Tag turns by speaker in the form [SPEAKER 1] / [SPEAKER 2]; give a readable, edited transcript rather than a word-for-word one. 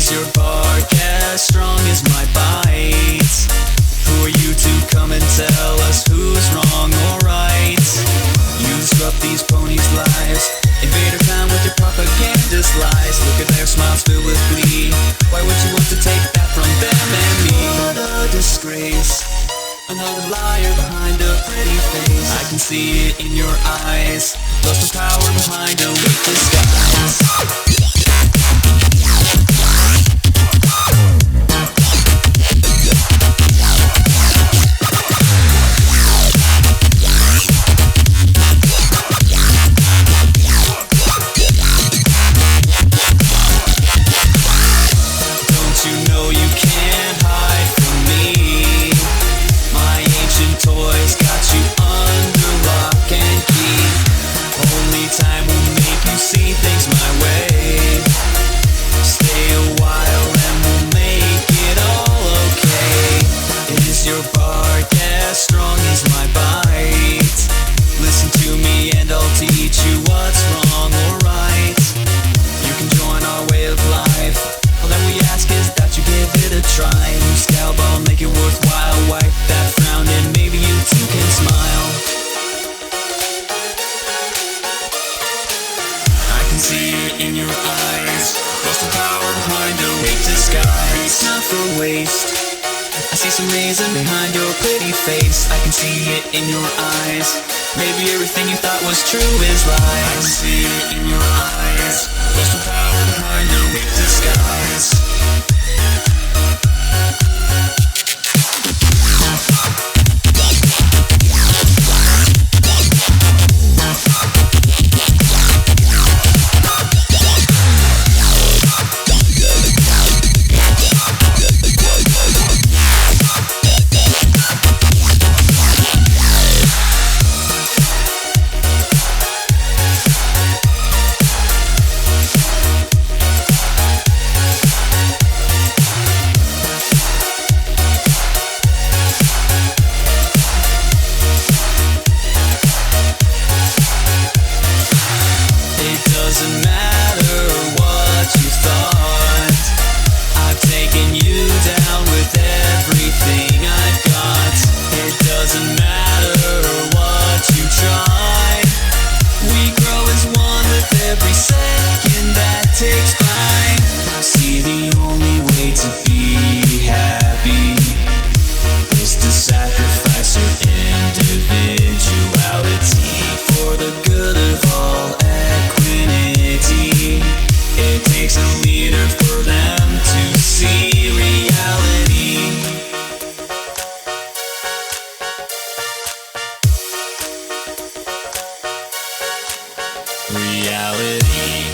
[SPEAKER 1] Is your bark as strong as my bite? Who are you to come and tell us who's wrong or right? You disrupt these ponies' lives, invade our town with your propagandist lies. Look at their smiles filled with glee. Why would you want to take that from them and me? What a disgrace, another liar behind a pretty face. I can see it in your eyes, lust of power behind a weak disguise. See it in your eyes, lost the power behind a weak disguise. Not for waste, I see some reason behind your pretty face. I can see it in your eyes, maybe everything you thought was true is lies. I can see it in your eyes, lost the power behind a weak disguise. Doesn't matter what you thought, I've taken you down with everything I've got. It doesn't matter what you try, we grow as one with every second that takes by. See, the only way to be happy is to sacrifice your individuality for the good of all. It takes a leader for them to see reality. Reality.